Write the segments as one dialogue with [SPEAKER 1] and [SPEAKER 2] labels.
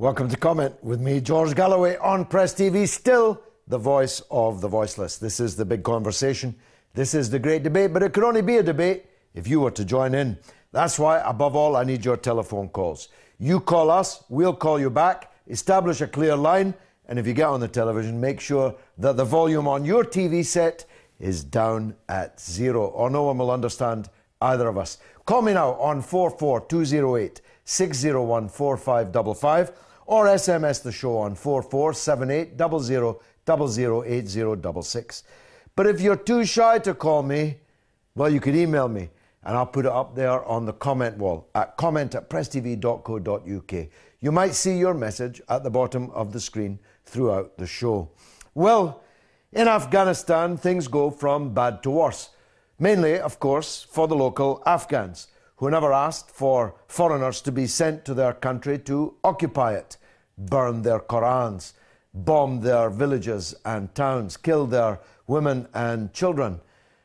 [SPEAKER 1] Welcome to Comment with me, George Galloway, on Press TV, still the voice of the voiceless. This is the big conversation. This is the great debate, but it could only be a debate if you were to join in. That's why, above all, I need your telephone calls. You call us, we'll call you back, establish a clear line, and if you get on the television, make sure that the volume on your TV set is down at zero, or no one will understand either of us. Call me now on 44208 601 4555 or SMS the show on 4478 00808066. But if you're too shy to call me, well, you could email me and I'll put it up there on the comment wall at comment@presstv.co.uk. You might see your message at the bottom of the screen throughout the show. Well, in Afghanistan, things go from bad to worse. Mainly, of course, for the local Afghans, who never asked for foreigners to be sent to their country to occupy it, burn their Qurans, bomb their villages and towns, kill their women and children.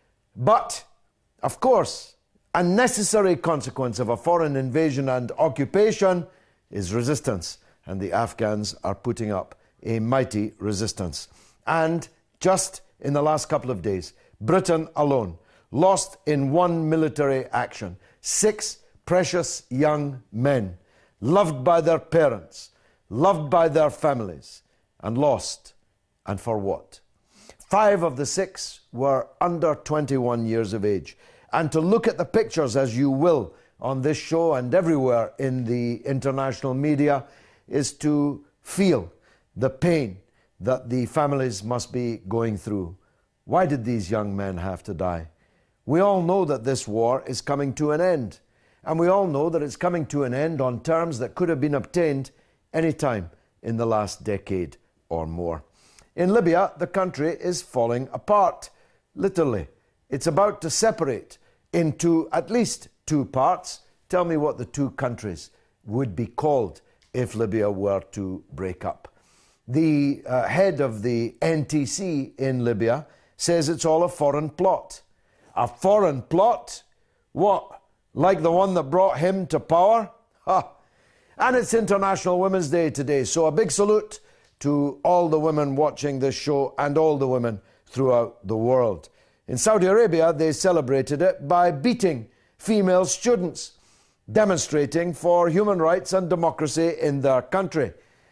[SPEAKER 1] But, of course, a necessary consequence of a foreign invasion and occupation is resistance, and the Afghans are putting up a mighty resistance. And just in the last couple of days, Britain alone lost in one military action 6 precious young men, loved by their parents, loved by their families, and lost. And for what? 5 of the 6 were under 21 years of age. And to look at the pictures, as you will, on this show and everywhere in the international media, is to feel the pain that the families must be going through. Why did these young men have to die? We all know that this war is coming to an end. And we all know that it's coming to an end on terms that could have been obtained any time in the last decade or more. In Libya, the country is falling apart, literally. It's about to separate into at least 2 parts. Tell me what the 2 countries would be called if Libya were to break up. The head of the NTC in Libya says it's all a foreign plot. A foreign plot? What? Like the one that brought him to power? Ha! And it's International Women's Day today, so a big salute to all the women watching this show and all the women throughout the world. In Saudi Arabia, they celebrated it by beating female students, demonstrating for human rights and democracy in their country.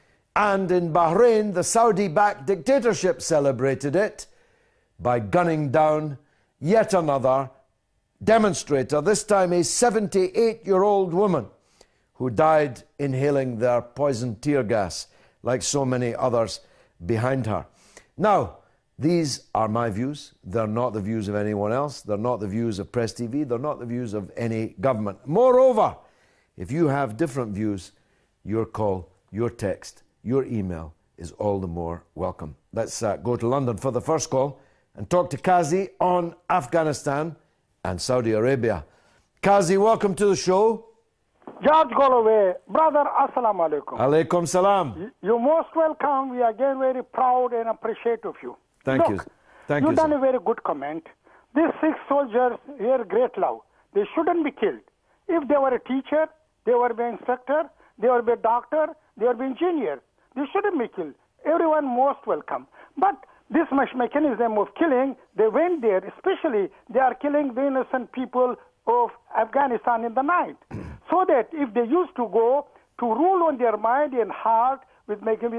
[SPEAKER 1] And in Bahrain, the Saudi-backed dictatorship celebrated it by gunning down yet another demonstrator, this time a 78-year-old woman who died inhaling their poison tear gas, like so many others behind her. Now, these are my views. They're not the views of anyone else. They're not the views of Press TV. They're not the views of any government. Moreover, if you have different views, your call, your text, your email is all the more welcome. Let's go to London for the first call and talk to Kazi on Afghanistan and Saudi Arabia. Kazi, welcome to the show.
[SPEAKER 2] George Galloway, brother, assalamu alaikum.
[SPEAKER 1] Alaikum salam.
[SPEAKER 2] You're most welcome. We are again very proud and appreciative of you.
[SPEAKER 1] Thank you. Thank you.
[SPEAKER 2] You've done a very good comment. These 6 soldiers were great love. They shouldn't be killed. If they were a teacher, they were an instructor, they were a doctor, they were an engineer. They shouldn't be killed. Everyone most welcome. But this mechanism of killing, they went there, especially they are killing the innocent people of Afghanistan in the night. So that if they used to go to rule on their mind and heart with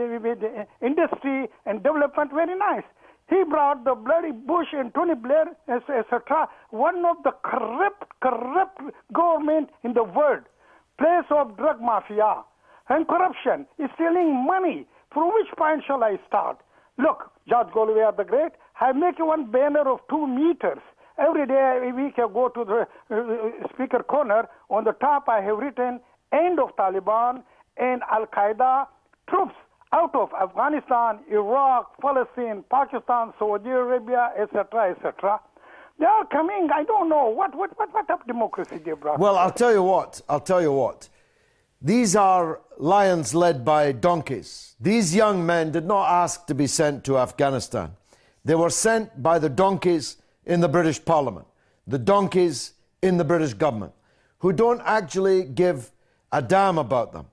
[SPEAKER 2] industry and development, very nice. He brought the bloody Bush and Tony Blair, etc., one of the corrupt government in the world, place of drug mafia and corruption, is stealing money. From which point shall I start? Look, George Galloway the Great, I make one banner of 2 meters. Every day we can go to the speaker corner. On the top I have written, end of Taliban and Al-Qaeda troops out of Afghanistan, Iraq, Palestine, Pakistan, Saudi Arabia, etc., etc. They are coming. I don't know. What of democracy they brought?
[SPEAKER 1] Well, I'll tell you what. These are lions led by donkeys. These young men did not ask to be sent to Afghanistan. They were sent by the donkeys in the British Parliament, the donkeys in the British government, who don't actually give a damn about them.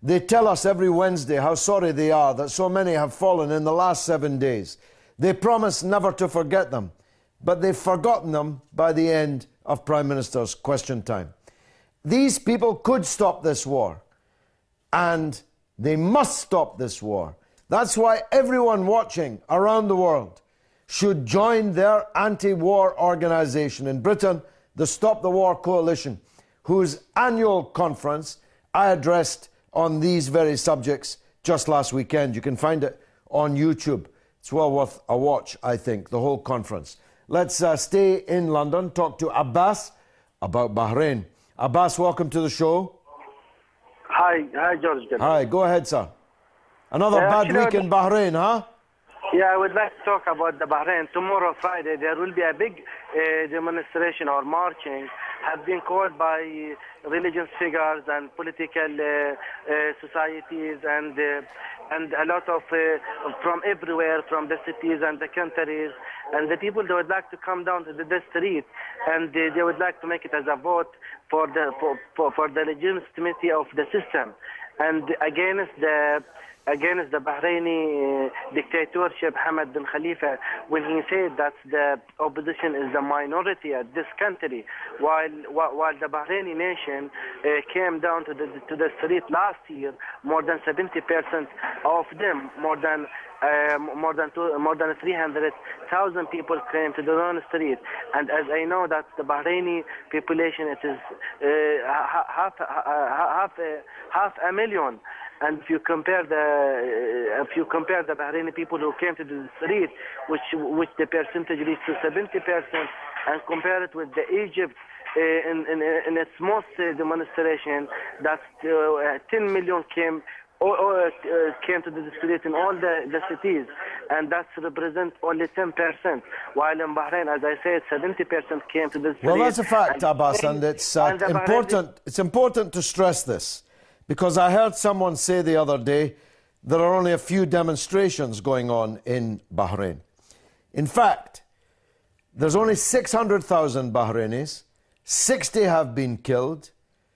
[SPEAKER 1] They tell us every Wednesday how sorry they are that so many have fallen in the last 7 days. They promise never to forget them, but they've forgotten them by the end of Prime Minister's Question Time. These people could stop this war, and they must stop this war. That's why everyone watching around the world should join their anti-war organisation in Britain, the Stop the War Coalition, whose annual conference I addressed on these very subjects just last weekend. You can find it on YouTube. It's well worth a watch, I think, the whole conference. Let's stay in London, talk to Abbas about Bahrain. Abbas, welcome to the show.
[SPEAKER 3] Hi, George.
[SPEAKER 1] Hi, go ahead, sir. Another bad week in Bahrain, huh?
[SPEAKER 3] Yeah, I would like to talk about the Bahrain. Tomorrow, Friday, there will be a big demonstration or marching, have been called by religious figures and political societies and a lot of from everywhere, from the cities and the countries. And the people, they would like to come down to the street, and they would like to make it as a vote for the legitimacy of the system and against the Bahraini dictatorship, Hamad bin Khalifa, when he said that the opposition is the minority at this country, while the Bahraini nation came down to the street last year, more than 70% of them, more than 300,000 people came to the street. And as I know that the Bahraini population, it is half a million. And if you compare the Bahraini people who came to the street, which the percentage reached to 70%, and compare it with the Egypt in its most demonstration, that 10 million came to the street in all the cities, and that represents only 10%. While in Bahrain, as I said, 70% came to the street.
[SPEAKER 1] Well, that's a fact, Abbas, and it's important. It's important to stress this. Because I heard someone say the other day there are only a few demonstrations going on in Bahrain. In fact, there's only 600,000 Bahrainis, 60 have been killed,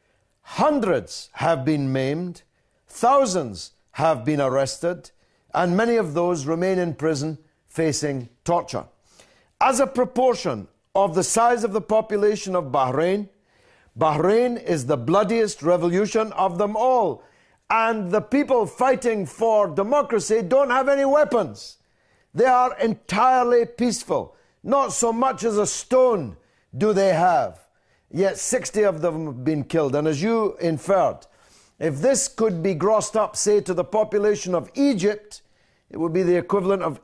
[SPEAKER 1] hundreds have been maimed, thousands have been arrested, and many of those remain in prison facing torture. As a proportion of the size of the population of Bahrain, Bahrain is the bloodiest revolution of them all. And the people fighting for democracy don't have any weapons. They are entirely peaceful. Not so much as a stone do they have. Yet 60 of them have been killed. And as you inferred, if this could be grossed up, say, to the population of Egypt, it would be the equivalent of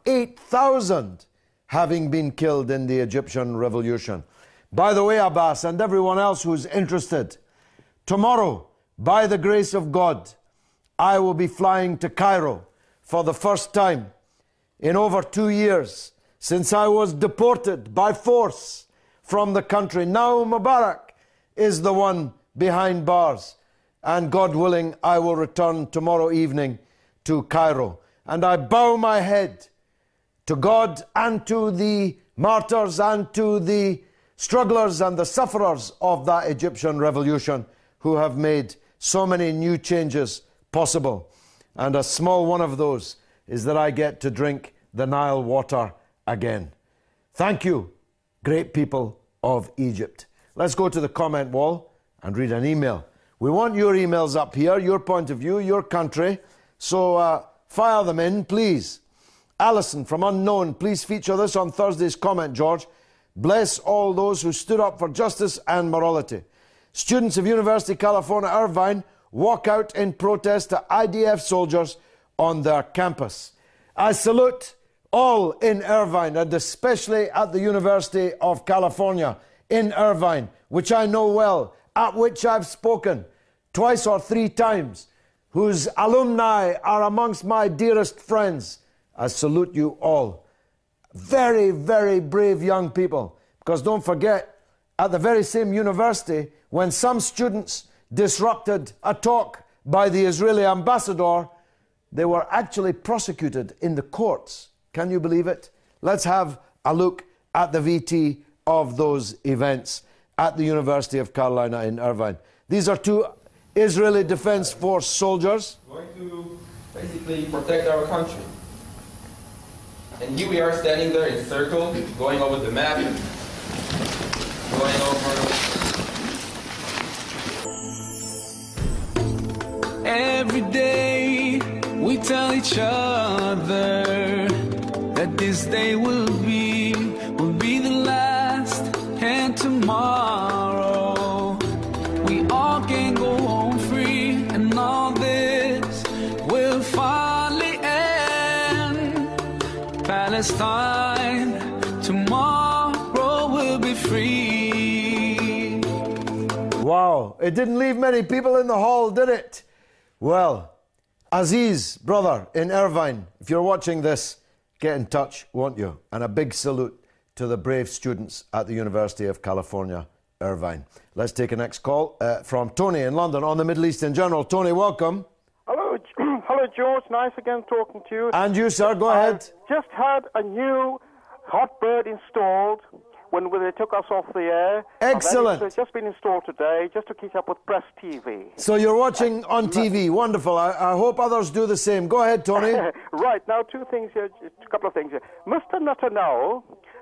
[SPEAKER 1] 8,000 having been killed in the Egyptian revolution. By the way, Abbas, and everyone else who's interested, tomorrow, by the grace of God, I will be flying to Cairo for the first time in over 2 years since I was deported by force from the country. Now Mubarak is the one behind bars, and God willing, I will return tomorrow evening to Cairo. And I bow my head to God and to the martyrs and to the strugglers and the sufferers of that Egyptian revolution who have made so many new changes possible. And a small one of those is that I get to drink the Nile water again. Thank you, great people of Egypt. Let's go to the comment wall and read an email. We want your emails up here, your point of view, your country. So fire them in, please. Alison from Unknown, please feature this on Thursday's comment, George. Bless all those who stood up for justice and morality. Students of University of California, Irvine walk out in protest to IDF soldiers on their campus. I salute all in Irvine, and especially at the University of California in Irvine, which I know well, at which I've spoken twice or three times, whose alumni are amongst my dearest friends. I salute you all. Very, very brave young people. Because don't forget, at the very same university, when some students disrupted a talk by the Israeli ambassador, they were actually prosecuted in the courts. Can you believe it? Let's have a look at the VT of those events at the University of Carolina in Irvine. These are two Israeli Defense Force soldiers.
[SPEAKER 4] Going to basically protect our country. And here we are standing there in circle, going over the map, going over.
[SPEAKER 5] Every day we tell each other that this day will be the last, and tomorrow we all can go home free, and all this will finally end. Palestine, tomorrow will be free.
[SPEAKER 1] Wow, it didn't leave many people in the hall, did it? Well, Aziz, brother in Irvine, if you're watching this, get in touch, won't you? And a big salute to the brave students at the University of California, Irvine. Let's take a next call from Tony in London on the Middle East in general. Tony, welcome.
[SPEAKER 2] Hello, hello, George. Nice again talking to you.
[SPEAKER 1] And you, sir, go ahead.
[SPEAKER 2] Just had a new hot bird installed when they took us off the air.
[SPEAKER 1] Excellent.
[SPEAKER 2] It's just been installed today, just to keep up with Press TV.
[SPEAKER 1] So you're watching on TV. Wonderful. I hope others do the same. Go ahead, Tony.
[SPEAKER 2] Right, now two things here, a couple of things here. Mr. Netanyahu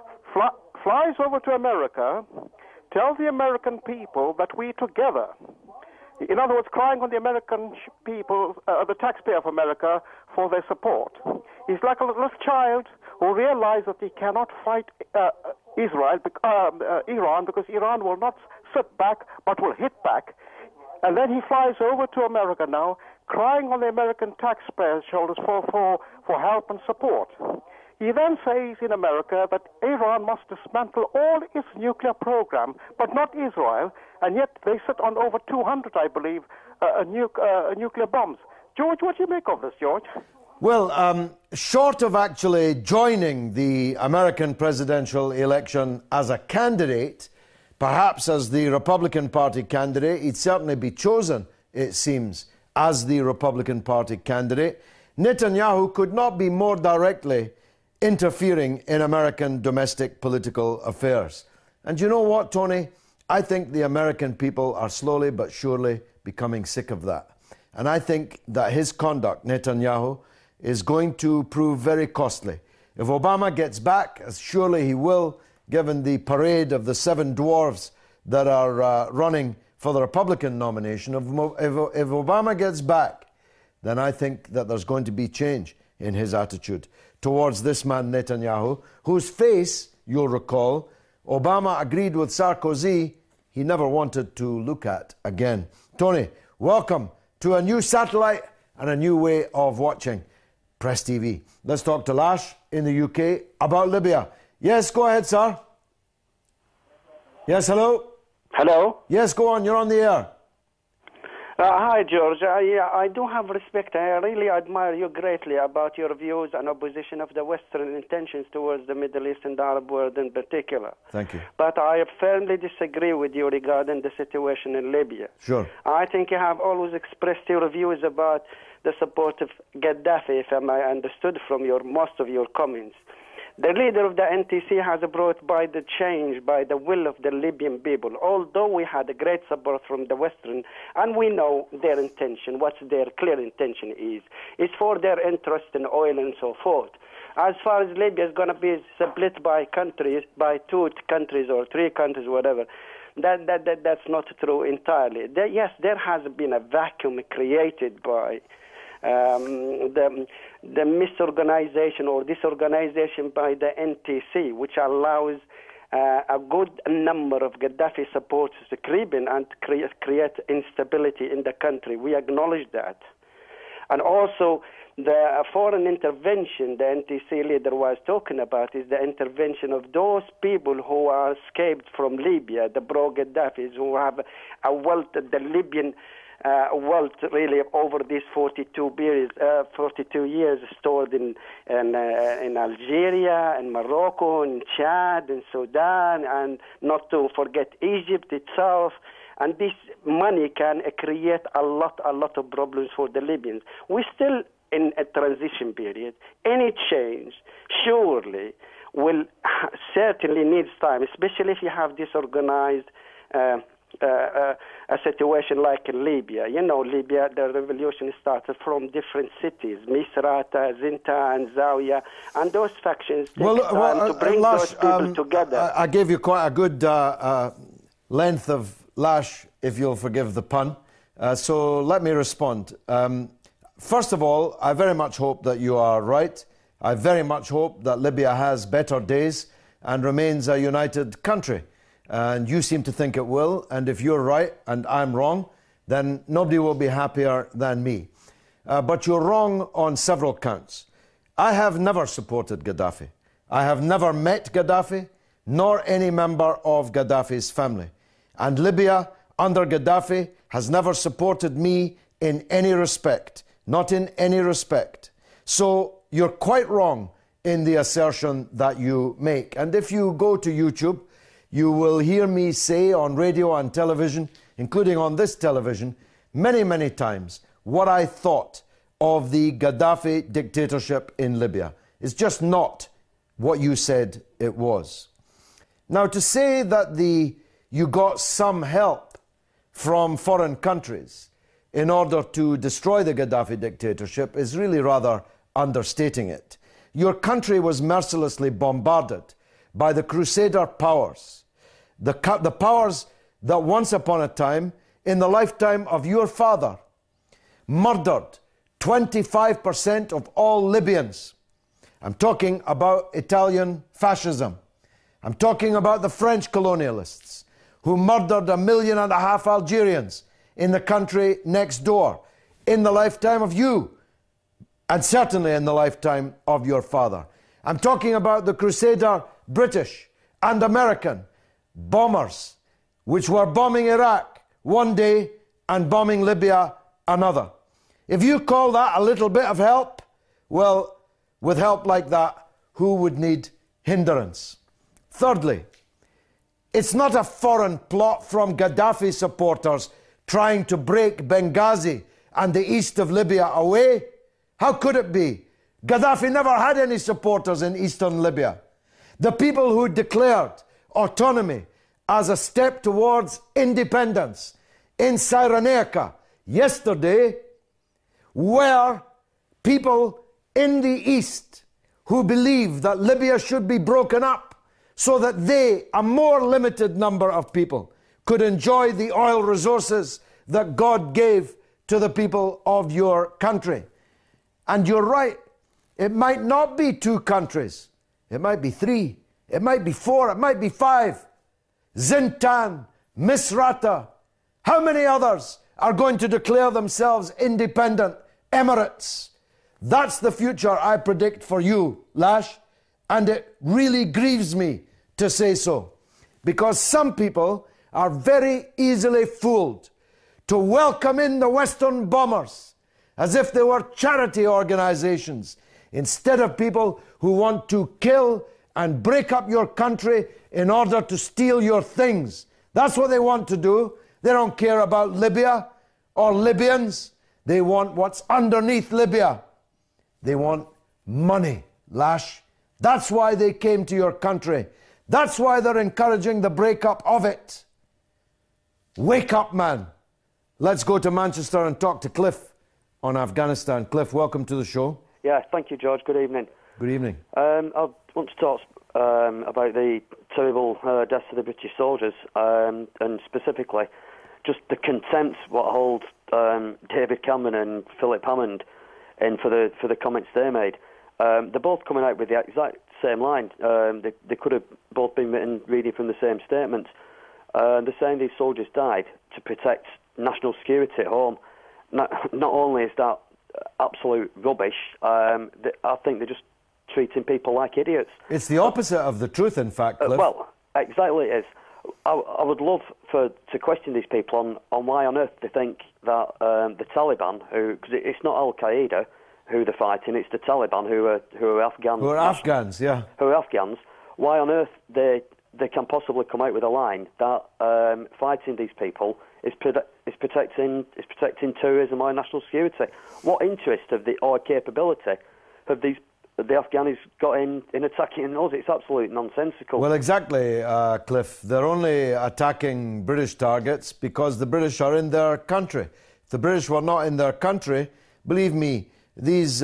[SPEAKER 2] flies over to America, tells the American people that we together, in other words, crying on the American people, the taxpayer of America, for their support. He's like a little child who realized that he cannot fight Iran because Iran will not sit back but will hit back. And then he flies over to America now, crying on the American taxpayers' shoulders for help and support. He then says in America that Iran must dismantle all its nuclear program, but not Israel, and yet they sit on over 200, I believe, nuclear bombs. George, what do you make of this, George?
[SPEAKER 1] Well, short of actually joining the American presidential election as a candidate, perhaps as the Republican Party candidate, he'd certainly be chosen, it seems, as the Republican Party candidate. Netanyahu could not be more directly interfering in American domestic political affairs. And you know what, Tony? I think the American people are slowly but surely becoming sick of that. And I think that his conduct, Netanyahu, is going to prove very costly. If Obama gets back, as surely he will, given the parade of the 7 dwarves that are running for the Republican nomination, if Obama gets back, then I think that there's going to be change in his attitude towards this man Netanyahu, whose face, you'll recall, Obama agreed with Sarkozy he never wanted to look at again. Tony, welcome to a new satellite and a new way of watching Press TV. Let's talk to Lash in the UK about Libya. Yes, go ahead, sir. Yes, hello?
[SPEAKER 6] Hello?
[SPEAKER 1] Yes, go on, you're on the air.
[SPEAKER 6] Hi, George. I do have respect. I really admire you greatly about your views and opposition of the Western intentions towards the Middle East and the Arab world in particular.
[SPEAKER 1] Thank you.
[SPEAKER 6] But I firmly disagree with you regarding the situation in Libya.
[SPEAKER 1] Sure.
[SPEAKER 6] I think you have always expressed your views about the support of Gaddafi, if I understood from most of your comments. The leader of the NTC has brought by the change, by the will of the Libyan people, although we had a great support from the Western, and we know their intention, what their clear intention is. It's for their interest in oil and so forth. As far as Libya is going to be split by countries, by 2 countries or 3 countries, whatever, that's not true entirely. Yes, there has been a vacuum created by the misorganization or disorganization by the NTC, which allows a good number of Gaddafi supporters to creep in and create instability in the country. We acknowledge that. And also, the foreign intervention the NTC leader was talking about is the intervention of those people who are escaped from Libya, the pro-Gaddafis, who have a wealth, the Libyan wealth really over these 42 years stored in Algeria, in Morocco, in Chad, in Sudan, and not to forget Egypt itself. And this money can create a lot of problems for the Libyans. We're still in a transition period. Any change surely will certainly needs time, especially if you have disorganized a situation like in Libya. You know, Libya, the revolution started from different cities, Misrata, Zinta, and Zawiya, and those factions take time to bring those people together.
[SPEAKER 1] I gave you quite a good length of lash, if you'll forgive the pun. So let me respond. First of all, I very much hope that you are right. I very much hope that Libya has better days and remains a united country. And you seem to think it will. And if you're right and I'm wrong, then nobody will be happier than me. But you're wrong on several counts. I have never supported Gaddafi. I have never met Gaddafi, nor any member of Gaddafi's family. And Libya, under Gaddafi, has never supported me in any respect. Not in any respect. So you're quite wrong in the assertion that you make. And if you go to YouTube, you will hear me say on radio and television, including on this television, many, many times, what I thought of the Gaddafi dictatorship in Libya. It's just not what you said it was. Now, to say that you got some help from foreign countries in order to destroy the Gaddafi dictatorship is really rather understating it. Your country was mercilessly bombarded by the Crusader powers, the powers that once upon a time, in the lifetime of your father, murdered 25% of all Libyans. I'm talking about Italian fascism. I'm talking about the French colonialists who murdered 1.5 million Algerians in the country next door in the lifetime of you, and certainly in the lifetime of your father. I'm talking about the Crusader British and American bombers, which were bombing Iraq one day and bombing Libya another. If you call that a little bit of help, well, with help like that, who would need hindrance? Thirdly, it's not a foreign plot from Gaddafi supporters trying to break Benghazi and the east of Libya away. How could it be? Gaddafi never had any supporters in eastern Libya. The people who declared autonomy as a step towards independence in Cyrenaica yesterday were people in the east who believe that Libya should be broken up so that they, a more limited number of people, could enjoy the oil resources that God gave to the people of your country. And you're right, it might not be 2 countries. It might be 3, it might be 4, it might be 5. Zintan, Misrata, how many others are going to declare themselves independent emirates? That's the future I predict for you, Lash, and it really grieves me to say so, because some people are very easily fooled to welcome in the Western bombers as if they were charity organizations, instead of people who want to kill and break up your country in order to steal your things. That's what they want to do. They don't care about Libya or Libyans. They want what's underneath Libya. They want money, Lash. That's why they came to your country. That's why they're encouraging the breakup of it. Wake up, man. Let's go to Manchester and talk to Cliff on Afghanistan. Cliff, welcome to the show.
[SPEAKER 7] Yeah, thank you, George. Good evening.
[SPEAKER 1] Good evening.
[SPEAKER 7] I want to talk about the terrible deaths of the British soldiers, and specifically just the contempt what holds David Cameron and Philip Hammond in for the comments they made. They're both coming out with the exact same line. They could have both been reading from the same statement. They're saying these soldiers died to protect national security at home. Not only is that absolute rubbish, I think they're just treating people like idiots.
[SPEAKER 1] It's the opposite of the truth, in fact, Cliff.
[SPEAKER 7] Well, exactly it is. I would love to question these people on why on earth they think that the Taliban, because it's not Al-Qaeda who they're fighting, it's the Taliban who are Afghans.
[SPEAKER 1] Who are Afghans, yeah.
[SPEAKER 7] Who are Afghans. Why on earth they can possibly come out with a line that fighting these people is protecting tourism or national security? What interest or capability have these that the Afghanis got in attacking us. It's absolutely nonsensical.
[SPEAKER 1] Well, exactly, Cliff. They're only attacking British targets because the British are in their country. If the British were not in their country, believe me, these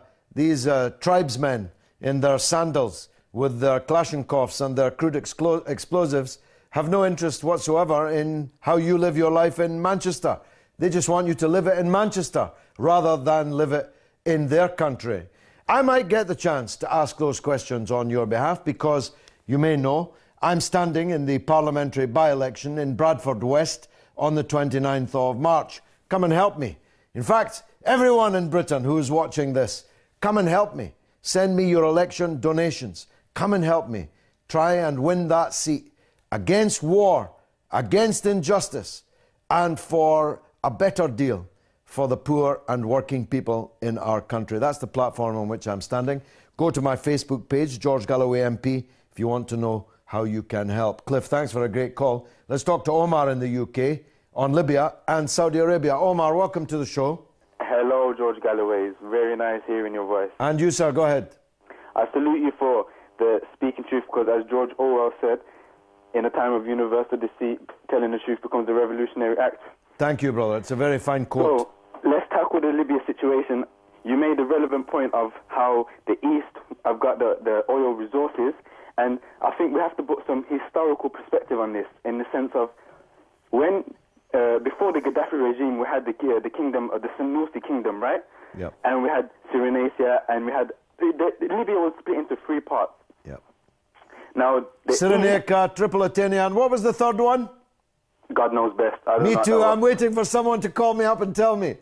[SPEAKER 1] tribesmen in their sandals with their Kalashnikovs and their crude explosives have no interest whatsoever in how you live your life in Manchester. They just want you to live it in Manchester rather than live it in their country. I might get the chance to ask those questions on your behalf because, you may know, I'm standing in the parliamentary by-election in Bradford West on the 29th of March. Come and help me. In fact, everyone in Britain who is watching this, come and help me. Send me your election donations. Come and help me. Try and win that seat against war, against injustice, and for a better deal for the poor and working people in our country. That's the platform on which I'm standing. Go to my Facebook page, George Galloway MP, if you want to know how you can help. Cliff, thanks for a great call. Let's talk to Omar in the UK on Libya and Saudi Arabia. Omar, welcome to the show.
[SPEAKER 8] Hello, George Galloway. It's very nice hearing your voice.
[SPEAKER 1] And you, sir, go ahead.
[SPEAKER 8] I salute you for the speaking truth because, as George Orwell said, in a time of universal deceit, telling the truth becomes a revolutionary act.
[SPEAKER 1] Thank you, brother. It's a very fine quote.
[SPEAKER 8] So, let's tackle the Libya situation. You made a relevant point of how the East have got the oil resources, and I think we have to put some historical perspective on this in the sense of when, before the Gaddafi regime, we had the kingdom of the Senussi kingdom, right?
[SPEAKER 1] Yep.
[SPEAKER 8] And we had Cyrenaica, and we had... Libya was split into three parts.
[SPEAKER 1] Yep.
[SPEAKER 8] Now...
[SPEAKER 1] Cyrenaica, Tripolitania, and what was the third one?
[SPEAKER 8] God knows best.
[SPEAKER 1] Me too. I'm waiting for someone to call me up and tell me.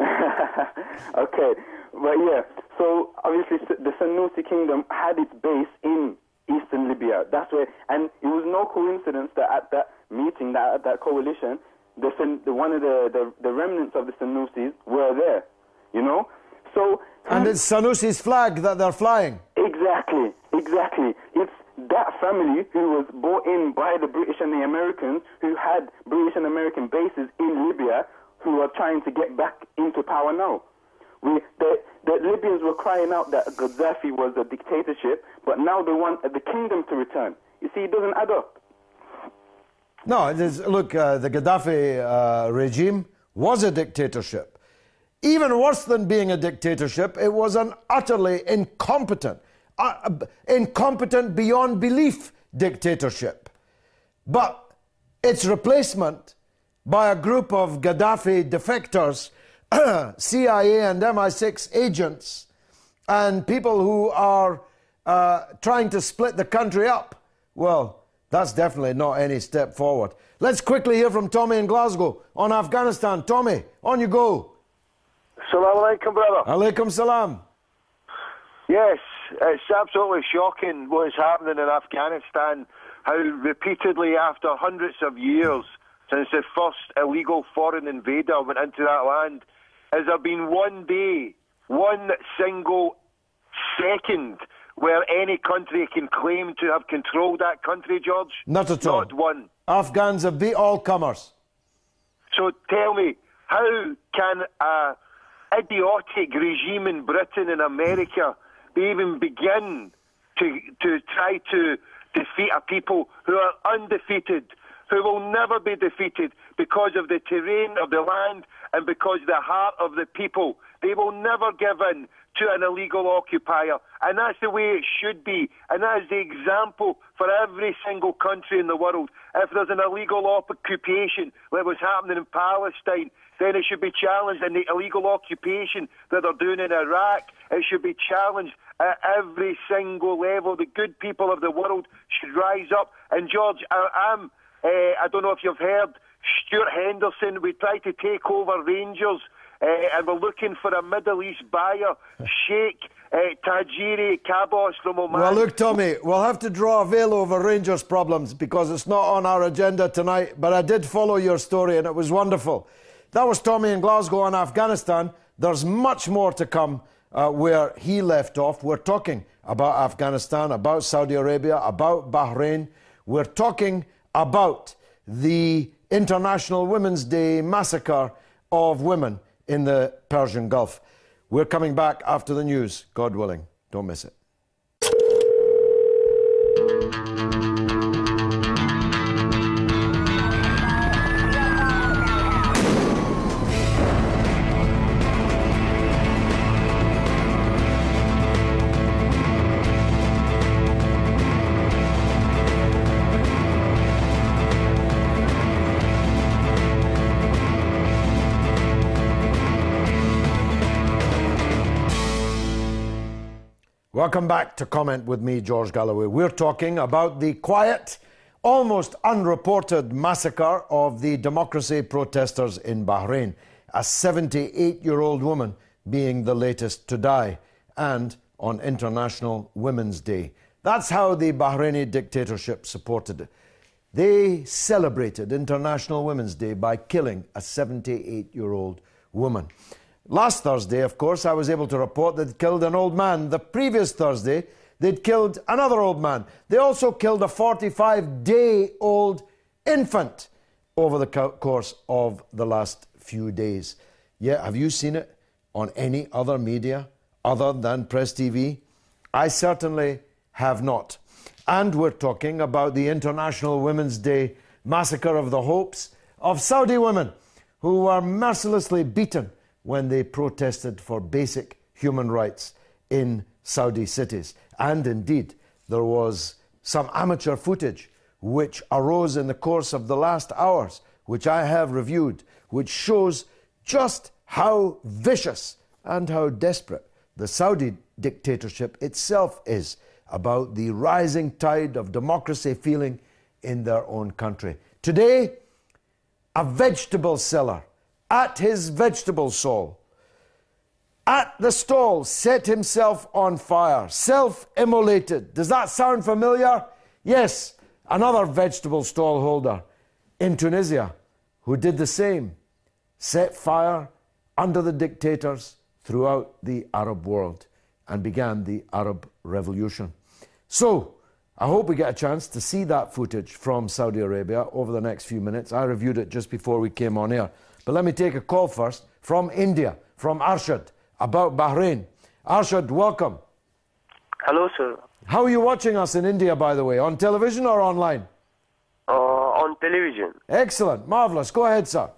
[SPEAKER 8] Okay. But yeah, so obviously the Senussi kingdom had its base in eastern Libya. That's where, and it was no coincidence that at that meeting, at that coalition, one of the remnants of the Senussis were there, you know? So...
[SPEAKER 1] And it's Sanusi's flag that they're flying.
[SPEAKER 8] Exactly, exactly. It's that family who was brought in by the British and the Americans, who had British and American bases in Libya, who are trying to get back into power now. The Libyans were crying out that Gaddafi was a dictatorship, but now they want the kingdom to return. You see, it doesn't add up.
[SPEAKER 1] No, it is, look, the Gaddafi regime was a dictatorship. Even worse than being a dictatorship, it was an utterly incompetent beyond belief dictatorship. But its replacement by a group of Gaddafi defectors, CIA and MI6 agents, and people who are trying to split the country up, well, that's definitely not any step forward. Let's quickly hear from Tommy in Glasgow on Afghanistan. Tommy, on you go.
[SPEAKER 9] Salaam alaikum, brother.
[SPEAKER 1] Alaikum salam.
[SPEAKER 9] Yes, it's absolutely shocking what is happening in Afghanistan, how repeatedly after hundreds of years since the first illegal foreign invader went into that land, has there been one day, one single second where any country can claim to have controlled that country, George?
[SPEAKER 1] Not at all.
[SPEAKER 9] Not one.
[SPEAKER 1] Afghans have beat all comers.
[SPEAKER 9] So tell me, how can a idiotic regime in Britain and America even begin to try to defeat a people who are undefeated, who will never be defeated because of the terrain of the land and because the heart of the people? They will never give in to an illegal occupier, and that's the way it should be, and that is the example for every single country in the world. If there's an illegal occupation like what's happening in Palestine, then it should be challenged, and the illegal occupation that they're doing in Iraq, it should be challenged at every single level. The good people of the world should rise up. And George, I don't know if you've heard, Stuart Henderson, we tried to take over Rangers, and we're looking for a Middle East buyer, Sheikh Tajiri Kabos from Oman.
[SPEAKER 1] Well, look, Tommy, we'll have to draw a veil over Rangers problems because it's not on our agenda tonight, but I did follow your story and it was wonderful. That was Tommy in Glasgow on Afghanistan. There's much more to come where he left off. We're talking about Afghanistan, about Saudi Arabia, about Bahrain. We're talking about the International Women's Day massacre of women in the Persian Gulf. We're coming back after the news, God willing. Don't miss it. Welcome back to Comment with me, George Galloway. We're talking about the quiet, almost unreported massacre of the democracy protesters in Bahrain, a 78-year-old woman being the latest to die, and on International Women's Day. That's how the Bahraini dictatorship supported it. They celebrated International Women's Day by killing a 78-year-old woman. Last Thursday, of course, I was able to report they'd killed an old man. The previous Thursday, they'd killed another old man. They also killed a 45-day-old infant over the course of the last few days. Yeah, have you seen it on any other media other than Press TV? I certainly have not. And we're talking about the International Women's Day massacre of the hopes of Saudi women who were mercilessly beaten when they protested for basic human rights in Saudi cities. And indeed, there was some amateur footage which arose in the course of the last hours, which I have reviewed, which shows just how vicious and how desperate the Saudi dictatorship itself is about the rising tide of democracy feeling in their own country. Today, a vegetable seller at his vegetable stall, at the stall, set himself on fire, self-immolated. Does that sound familiar? Yes, another vegetable stall holder in Tunisia who did the same, set fire under the dictators throughout the Arab world and began the Arab Revolution. So, I hope we get a chance to see that footage from Saudi Arabia over the next few minutes. I reviewed it just before we came on air. But let me take a call first from India, from Arshad, about Bahrain. Arshad, welcome.
[SPEAKER 10] Hello, sir.
[SPEAKER 1] How are you watching us in India, by the way? On television or online?
[SPEAKER 10] On television.
[SPEAKER 1] Excellent. Marvellous. Go ahead, sir.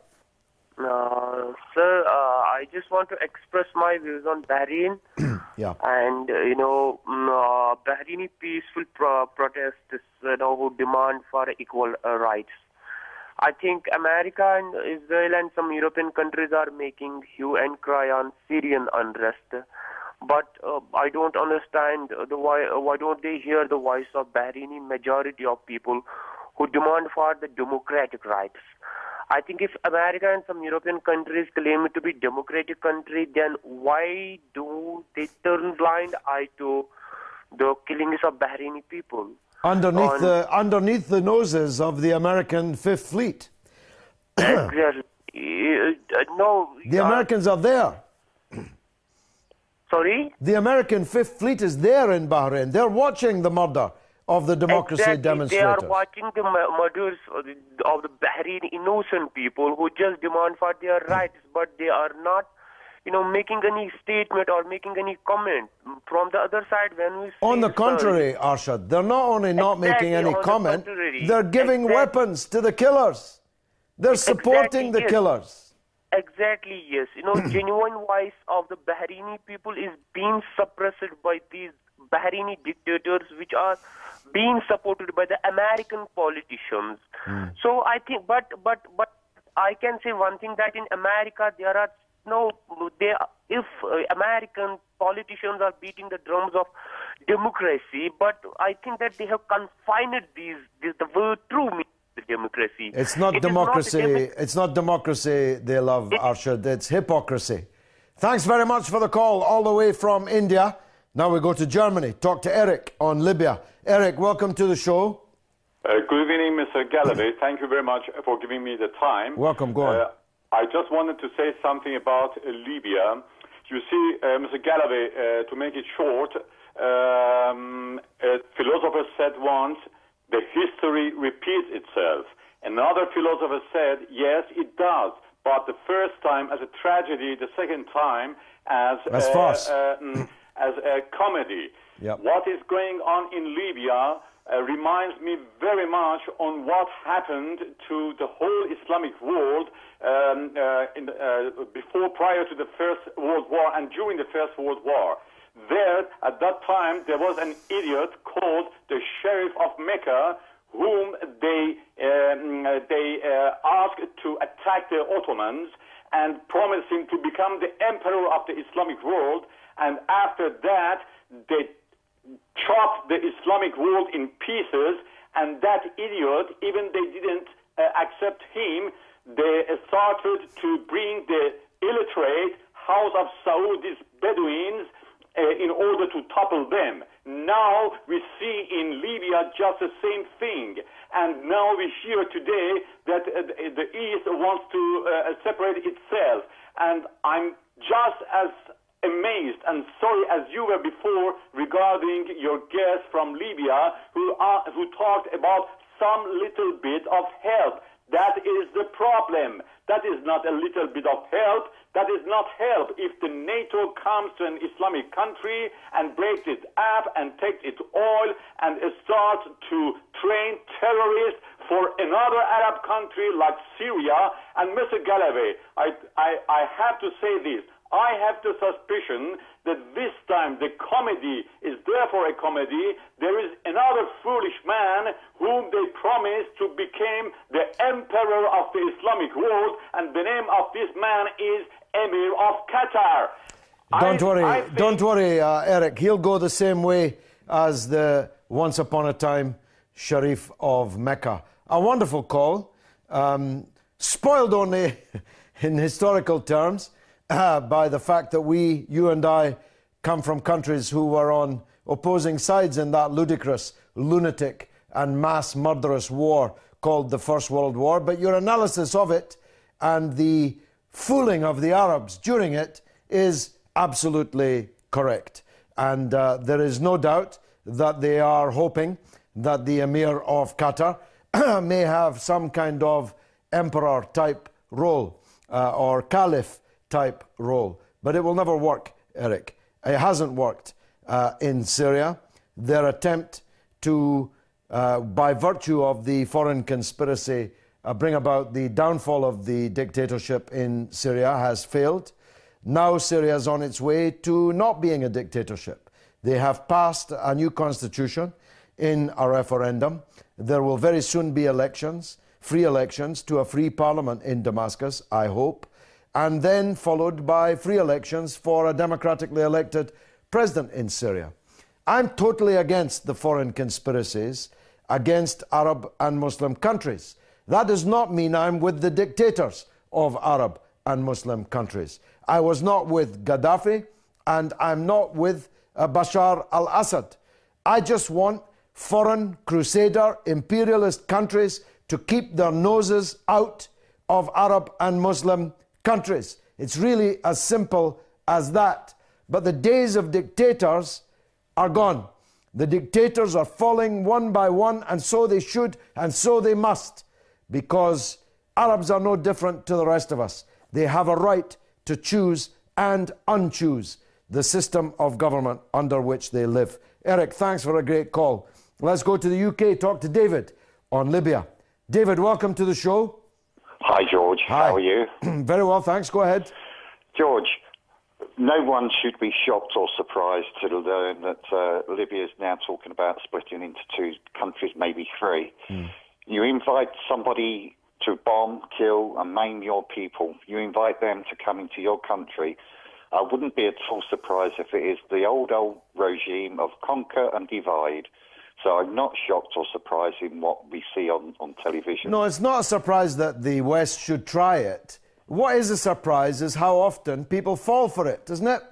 [SPEAKER 10] Sir, I just want to express my views on Bahrain.
[SPEAKER 1] Yeah.
[SPEAKER 10] And, Bahraini peaceful protesters, who demand for equal rights. I think America and Israel and some European countries are making hue and cry on Syrian unrest. But I don't understand why don't they hear the voice of Bahraini majority of people who demand for the democratic rights. I think if America and some European countries claim to be democratic country, then why do they turn blind eye to the killings of Bahraini people?
[SPEAKER 1] Underneath the noses of the American Fifth Fleet.
[SPEAKER 10] Exactly. No.
[SPEAKER 1] The Americans are there.
[SPEAKER 10] Sorry?
[SPEAKER 1] The American Fifth Fleet is there in Bahrain. They're watching the murder of the democracy demonstrators.
[SPEAKER 10] They are watching the murders of the Bahraini innocent people who just demand for their rights, but they are not making any statement or making any comment. From the other side, when we see...
[SPEAKER 1] On the contrary, Arshad, they're not only not making any comment, they're giving weapons to the killers. They're supporting the killers.
[SPEAKER 10] Exactly, yes. Genuine voice of the Bahraini people is being suppressed by these Bahraini dictators, which are being supported by the American politicians. So I think, but I can say one thing, that in America there are if American politicians are beating the drums of democracy, but I think that they have confined the word true meaning of democracy.
[SPEAKER 1] It's not democracy. It's not democracy they love, Arshad. It's hypocrisy. Thanks very much for the call, all the way from India. Now we go to Germany. Talk to Eric on Libya. Eric, welcome to the show.
[SPEAKER 11] Good evening, Mr. Galloway. Thank you very much for giving me the time.
[SPEAKER 1] Welcome. Go on.
[SPEAKER 11] I just wanted to say something about Libya. You see, Mr. Galloway, to make it short, a philosopher said once, the history repeats itself. Another philosopher said, yes, it does, but the first time as a tragedy, the second time as a comedy.
[SPEAKER 1] Yep.
[SPEAKER 11] What is going on in Libya reminds me very much on what happened to the whole Islamic world prior to the First World War and during the First World War. There, at that time, there was an idiot called the Sheriff of Mecca, whom they asked to attack the Ottomans and promised him to become the emperor of the Islamic world. And after that, they chopped the Islamic world in pieces. And that idiot, even they didn't accept him, they started to bring the illiterate House of Saud, these Bedouins, in order to topple them. Now we see in Libya just the same thing. And now we hear today that the East wants to separate itself. And I'm just as amazed and sorry as you were before regarding your guest from Libya who talked about some little bit of help. That is the problem. That is not a little bit of help. That is not help. If the NATO comes to an Islamic country and breaks it up and takes its oil and starts to train terrorists for another Arab country like Syria, and Mr. Galloway, I have to say this. I have the suspicion that this time the comedy is therefore a comedy. There is another foolish man whom they promised to become the emperor of the Islamic world, and the name of this man is Emir of Qatar.
[SPEAKER 1] Don't worry, Eric. He'll go the same way as the once upon a time Sharif of Mecca. A wonderful call. Spoiled only in historical terms by the fact that you and I, come from countries who were on opposing sides in that ludicrous, lunatic and mass murderous war called the First World War. But your analysis of it and the fooling of the Arabs during it is absolutely correct. And there is no doubt that they are hoping that the Emir of Qatar may have some kind of emperor-type role or caliph-type role. But it will never work, Eric. It hasn't worked in Syria. Their attempt to, by virtue of the foreign conspiracy, bring about the downfall of the dictatorship in Syria has failed. Now Syria is on its way to not being a dictatorship. They have passed a new constitution in a referendum. There will very soon be elections, free elections to a free parliament in Damascus, I hope, and then followed by free elections for a democratically elected president in Syria. I'm totally against the foreign conspiracies against Arab and Muslim countries. That does not mean I'm with the dictators of Arab and Muslim countries. I was not with Gaddafi, and I'm not with Bashar al-Assad. I just want foreign crusader imperialist countries to keep their noses out of Arab and Muslim countries. It's really as simple as that. But the days of dictators are gone. The dictators are falling one by one, and so they should, and so they must, because Arabs are no different to the rest of us. They have a right to choose and unchoose the system of government under which they live. Eric, thanks for a great call. Let's go to the UK, talk to David on Libya. David, welcome to the show.
[SPEAKER 12] Hi, George.
[SPEAKER 1] Hi.
[SPEAKER 12] How are you?
[SPEAKER 1] Very well, thanks. Go ahead.
[SPEAKER 12] George, no one should be shocked or surprised to learn that Libya is now talking about splitting into two countries, maybe three. You invite somebody to bomb, kill, and maim your people. You invite them to come into your country. I wouldn't be at all surprised if it is the old regime of conquer and divide. So I'm not shocked or surprised in what we see on television.
[SPEAKER 1] No, it's not a surprise that the West should try it. What is a surprise is how often people fall for it, isn't it?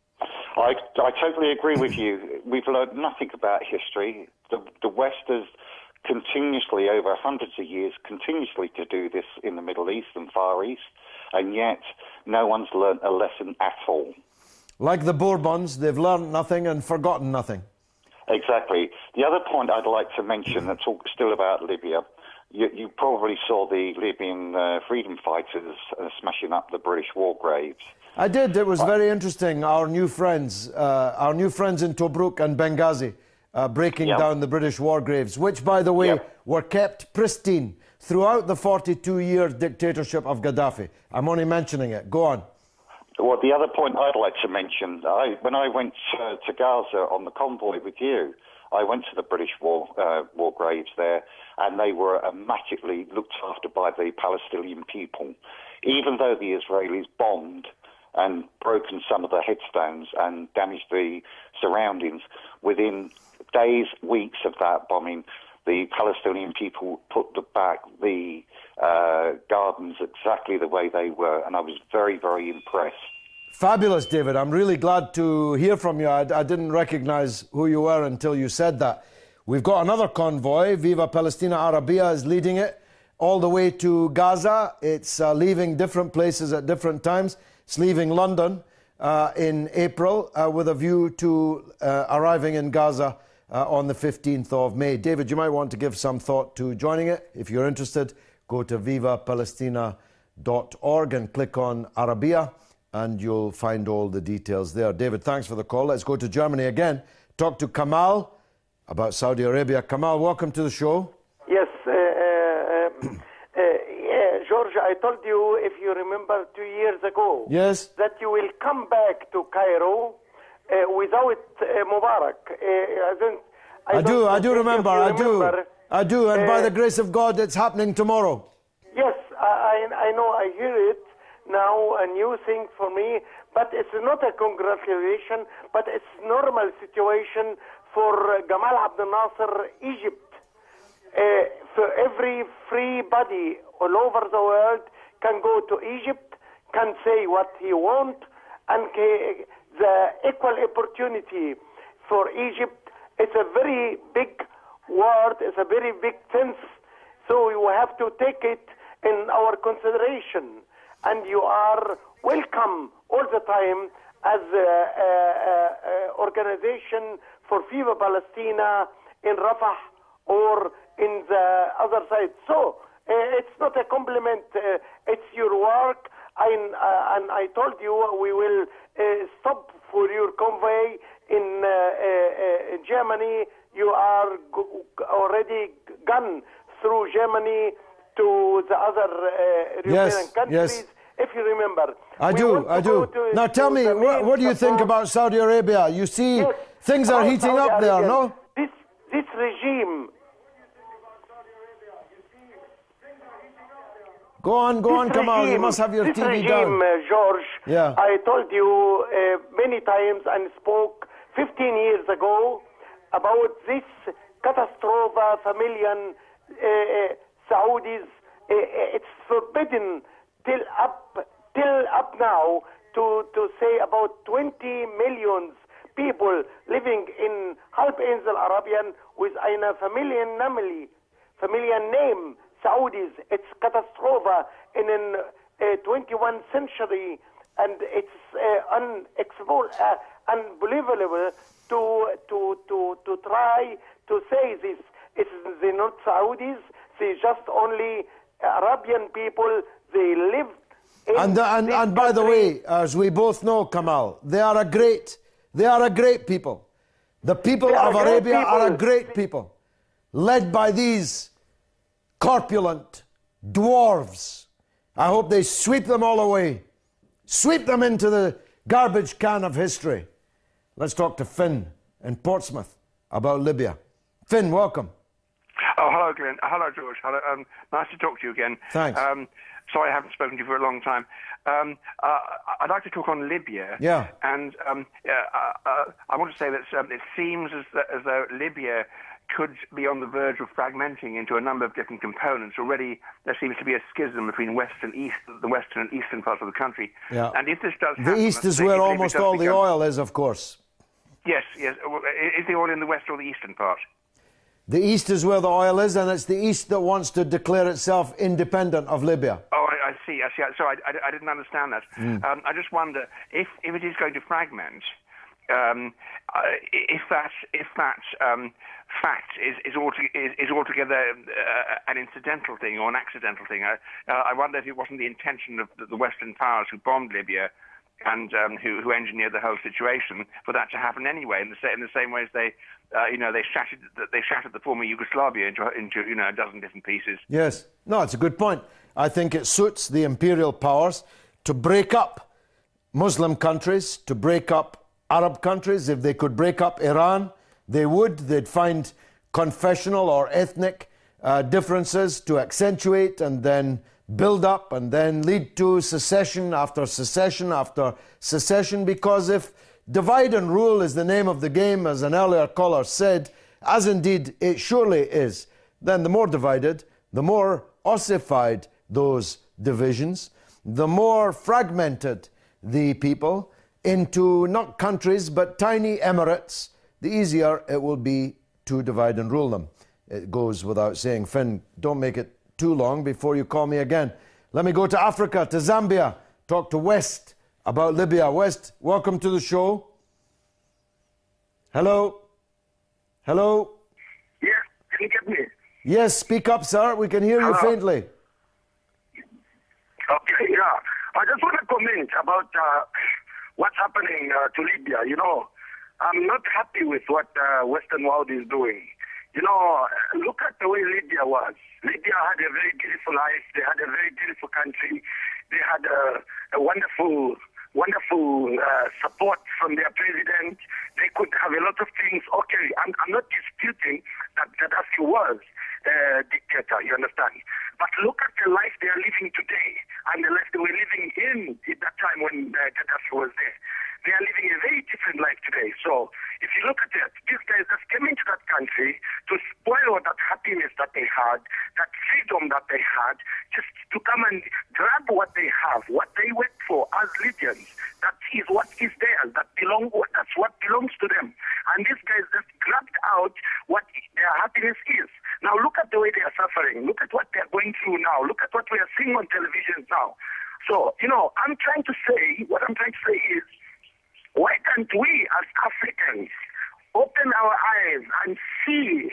[SPEAKER 12] I totally agree with you. We've learned nothing about history. The West has continuously, over hundreds of years, continuously to do this in the Middle East and Far East, and yet no one's learned a lesson at all.
[SPEAKER 1] Like the Bourbons, they've learned nothing and forgotten nothing.
[SPEAKER 12] Exactly. The other point I'd like to mention, that's still about Libya, you probably saw the Libyan freedom fighters smashing up the British war graves.
[SPEAKER 1] I did. It was very interesting. Our new friends in Tobruk and Benghazi breaking down the British war graves, which, by the way, were kept pristine throughout the 42-year dictatorship of Gaddafi. I'm only mentioning it. Go on.
[SPEAKER 12] Well, the other point I'd like to mention, when I went to Gaza on the convoy with you, I went to the British war graves there, and they were immaculately looked after by the Palestinian people. Even though the Israelis bombed and broken some of the headstones and damaged the surroundings, within days, weeks of that bombing, the Palestinian people put back the gardens exactly the way they were, and I was very, very impressed.
[SPEAKER 1] Fabulous, David. I'm really glad to hear from you. I didn't recognize who you were until you said that. We've got another convoy. Viva Palestina Arabia is leading it all the way to Gaza. It's leaving different places at different times. It's leaving London in April with a view to arriving in Gaza on the 15th of May. David, you might want to give some thought to joining it. If you're interested, go to vivapalestina.org and click on Arabia, and you'll find all the details there. David, thanks for the call. Let's go to Germany again. Talk to Kamal about Saudi Arabia. Kamal, welcome to the show.
[SPEAKER 13] Yes, George, I told you, if you remember 2 years ago,
[SPEAKER 1] yes,
[SPEAKER 13] that you will come back to Cairo without Mubarak.
[SPEAKER 1] I do remember, I do, and by the grace of God, it's happening tomorrow.
[SPEAKER 13] Yes, I know, I hear it now, a new thing for me, but it's not a congratulation, but it's normal situation for Gamal Abdel Nasser, Egypt. For every free body all over the world can go to Egypt, can say what he wants, and the equal opportunity for Egypt is a very big word, it's a very big sense, so you have to take it in our consideration. And you are welcome all the time as an organization for Viva Palestina in Rafah or in the other side. So it's not a compliment, it's your work. And I told you we will stop for your convoy in Germany. You are already gone through Germany to the other European countries,
[SPEAKER 1] yes.
[SPEAKER 13] If you remember.
[SPEAKER 1] I do. Now tell me, what do you think about Saudi Arabia? You see, things are heating up there, no?
[SPEAKER 13] This regime...
[SPEAKER 1] Go on, Kamal, you must have your TV
[SPEAKER 13] regime,
[SPEAKER 1] down.
[SPEAKER 13] George,
[SPEAKER 1] yeah.
[SPEAKER 13] I told you many times and spoke 15 years ago about this catastrophe, familian Saudis. It's forbidden till up now to say about 20 million people living in Halb Insel Arabian with a familiar name, Saudis. It's catastrophe in the 21st century, and it's unbelievable to try to say this. They're not Saudis. They just only Arabian people. They live in
[SPEAKER 1] and by the way, as we both know, Kamal, they are a great people. The people of Arabia are a great people, led by these corpulent dwarves. I hope they sweep them all away. Sweep them into the garbage can of history. Let's talk to Finn in Portsmouth about Libya. Finn, welcome.
[SPEAKER 14] Oh, hello, Glenn. Hello, George. Hello. Nice to talk to you again.
[SPEAKER 1] Thanks.
[SPEAKER 14] Sorry I haven't spoken to you for a long time. I'd like to talk on Libya.
[SPEAKER 1] Yeah.
[SPEAKER 14] And I want to say that it seems as though Libya could be on the verge of fragmenting into a number of different components. Already there seems to be a schism between the western and eastern parts of the country.
[SPEAKER 1] Yeah.
[SPEAKER 14] And if this does happen...
[SPEAKER 1] The east is where almost all the oil is, of course.
[SPEAKER 14] Yes. Is the oil in the west or the eastern part?
[SPEAKER 1] The east is where the oil is, and it's the east that wants to declare itself independent of Libya.
[SPEAKER 14] Oh, I see. So I didn't understand that. I just wonder if it is going to fragment, if that fact is altogether an incidental thing or an accidental thing. I wonder if it wasn't the intention of the Western powers who bombed Libya and who engineered the whole situation for that to happen anyway. In the same way as they shattered the former Yugoslavia into a dozen different pieces.
[SPEAKER 1] Yes, no, it's a good point. I think it suits the imperial powers to break up Muslim countries, to break up Arab countries. If they could break up Iran, they would. They'd find confessional or ethnic differences to accentuate and then build up and then lead to secession after secession after secession, because if divide and rule is the name of the game, as an earlier caller said, as indeed it surely is, then the more divided, the more ossified those divisions, the more fragmented the people into not countries but tiny emirates, the easier it will be to divide and rule them. It goes without saying. Finn, don't make it too long before you call me again. Let me go to Africa, to Zambia, talk to West about Libya. West, welcome to the show. Hello? Hello?
[SPEAKER 15] Yes, can you get me?
[SPEAKER 1] Yes, speak up, sir. We can hear you faintly.
[SPEAKER 15] Okay, yeah. I just want to comment about what's happening to Libya. You know, I'm not happy with what Western world is doing. You know, look at the way Libya was. Libya had a very beautiful life. They had a very beautiful country. They had a wonderful support from their president. They could have a lot of things. Okay, I'm not disputing that Gaddafi was a dictator, you understand? But look at the life they are living today and the life they were living in at that time when Gaddafi was there. They are living a very different life today. So if you look at it, these guys just came into that country to spoil that happiness that they had, that freedom that they had, just to come and grab what they have, what they worked for as Libyans. That is what is theirs, that's what belongs to them. And these guys just grabbed out what their happiness is. Now look at the way they are suffering. Look at what they are going through now. Look at what we are seeing on television now. So, you know, what I'm trying to say is, why can't we as Africans open our eyes and see,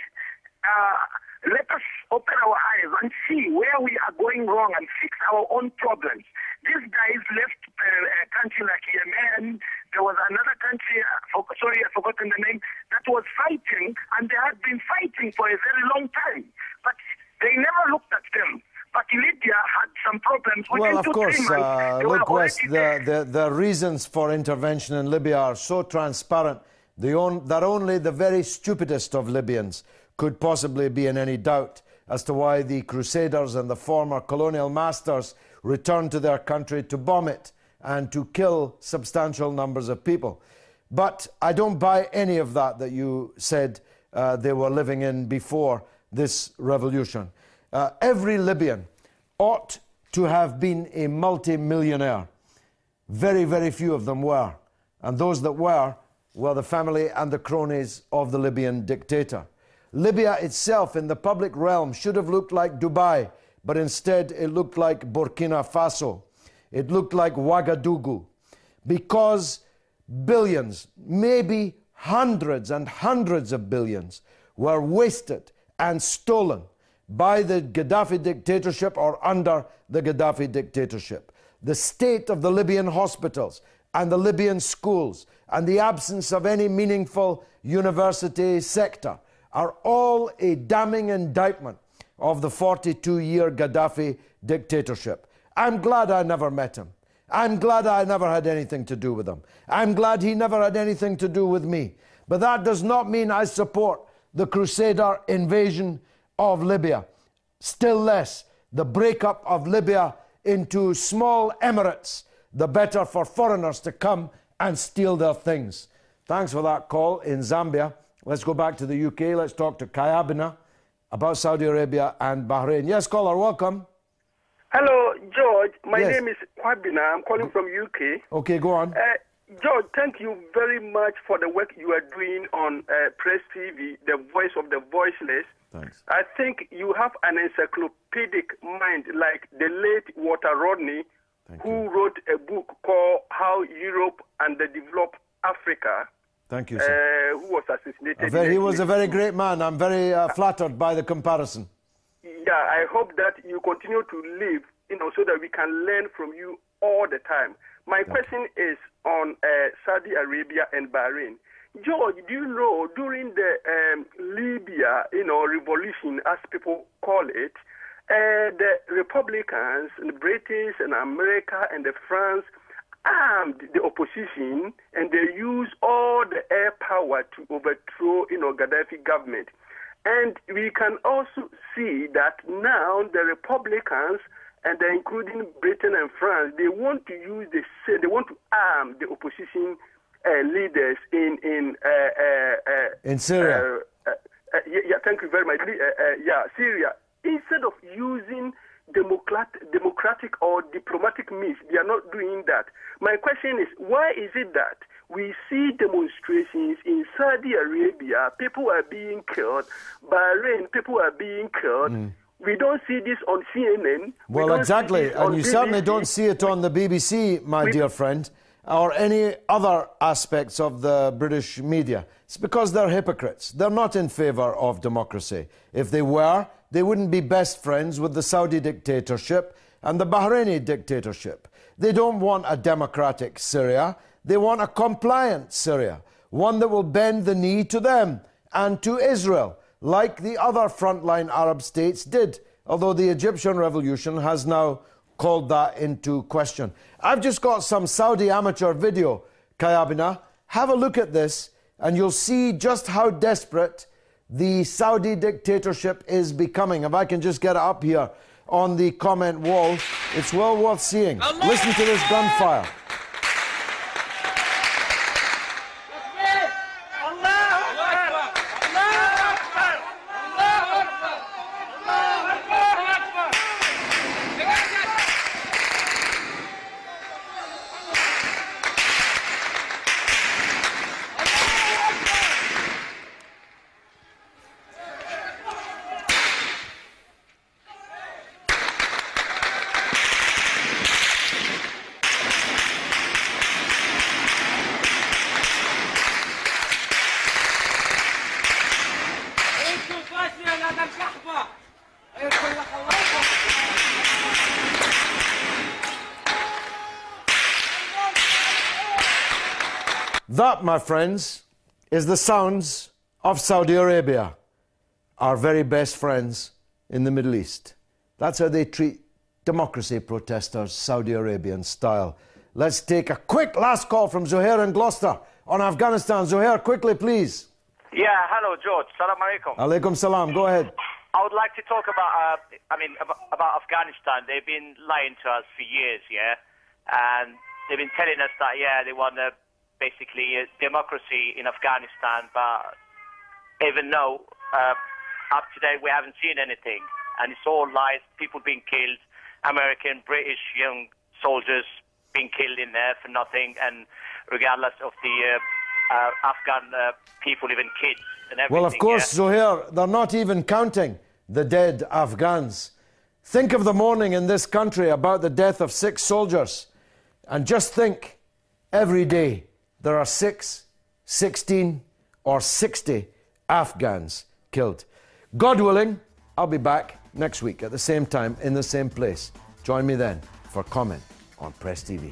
[SPEAKER 15] let us open our eyes and see where we are going wrong and fix our own problems. These guys left a country like Yemen. There was another country, I've forgotten the name, that was fighting, and they had been fighting for a very long time. But they never looked at them. But Libya had some problems.
[SPEAKER 1] Well, of course, look, West, the reasons for intervention in Libya are so transparent that only the very stupidest of Libyans could possibly be in any doubt as to why the Crusaders and the former colonial masters returned to their country to bomb it and to kill substantial numbers of people. But I don't buy any of that you said they were living in before this revolution. Every Libyan ought to have been a multi-millionaire. Very, very few of them were. And those that were the family and the cronies of the Libyan dictator. Libya itself in the public realm should have looked like Dubai, but instead it looked like Burkina Faso. It looked like Ouagadougou. Because billions, maybe hundreds and hundreds of billions, were wasted and stolen by the Gaddafi dictatorship or under the Gaddafi dictatorship. The state of the Libyan hospitals and the Libyan schools and the absence of any meaningful university sector are all a damning indictment of the 42-year Gaddafi dictatorship. I'm glad I never met him. I'm glad I never had anything to do with him. I'm glad he never had anything to do with me. But that does not mean I support the Crusader invasion of Libya. Still less the breakup of Libya into small emirates, the better for foreigners to come and steal their things. Thanks for that call in Zambia. Let's go back to the UK. Let's talk to Kayabina about Saudi Arabia and Bahrain. Yes, caller, welcome.
[SPEAKER 16] Hello, George. My name is Kwabina. I'm calling from UK.
[SPEAKER 1] Okay, go on.
[SPEAKER 16] George, thank you very much for the work you are doing on Press TV, the voice of the voiceless.
[SPEAKER 1] Thanks.
[SPEAKER 16] I think you have an encyclopedic mind like the late Walter Rodney, who wrote a book called How Europe Underdeveloped Africa.
[SPEAKER 1] Thank you, sir.
[SPEAKER 16] Who was assassinated.
[SPEAKER 1] He was a very great man. I'm very flattered by the comparison.
[SPEAKER 16] Yeah, I hope that you continue to live, so that we can learn from you all the time. My question is on Saudi Arabia and Bahrain. George, do you know during the Libya, revolution, as people call it, the Republicans, the British and America and the France armed the opposition, and they used all the air power to overthrow, Gaddafi government. And we can also see that now the Republicans, and including Britain and France, they want to arm the opposition leaders in
[SPEAKER 1] Syria.
[SPEAKER 16] Thank you very much. Syria. Instead of using democratic or diplomatic means, they are not doing that. My question is, why is it that we see demonstrations in Saudi Arabia, people are being killed, Bahrain, people are being killed. We don't see this on CNN.
[SPEAKER 1] Well, exactly, and you certainly don't see it on the BBC, my dear friend, or any other aspects of the British media. It's because they're hypocrites. They're not in favour of democracy. If they were, they wouldn't be best friends with the Saudi dictatorship and the Bahraini dictatorship. They don't want a democratic Syria. They want a compliant Syria, one that will bend the knee to them and to Israel, like the other frontline Arab states did, although the Egyptian revolution has now called that into question. I've just got some Saudi amateur video, Kayabina. Have a look at this and you'll see just how desperate the Saudi dictatorship is becoming. If I can just get it up here on the comment wall, it's well worth seeing. Listen to this gunfire. That, my friends, is the sounds of Saudi Arabia, our very best friends in the Middle East. That's how they treat democracy protesters, Saudi Arabian style. Let's take a quick last call from Zuhair in Gloucester on Afghanistan. Zuhair, quickly, please.
[SPEAKER 17] Yeah, hello, George. Salam alaikum.
[SPEAKER 1] Alaikum salam. Go ahead.
[SPEAKER 17] I would like to talk about, about Afghanistan. They've been lying to us for years, yeah? And they've been telling us that, they want basically democracy in Afghanistan, but even though up to date we haven't seen anything, and it's all lies, people being killed, American, British young soldiers being killed in there for nothing, and regardless of the Afghan people, even kids and everything.
[SPEAKER 1] Well, of course, Zuhair, they're not even counting the dead Afghans. Think of the mourning in this country about the death of 6 soldiers, and just think, every day there are 6, 16 or 60 Afghans killed. God willing, I'll be back next week at the same time in the same place. Join me then for comment on Press TV.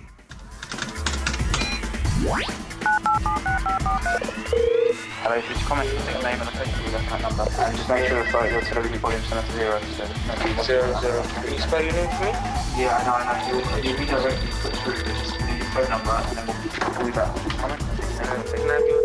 [SPEAKER 18] Hello, if you just comment your name and location with that number, and just make sure that your television volume's set to 0. So 0. Can you spell your name for me? Yeah, I know. You'll be directly put through. Just leave your phone number and then we'll call you back. Comment. And then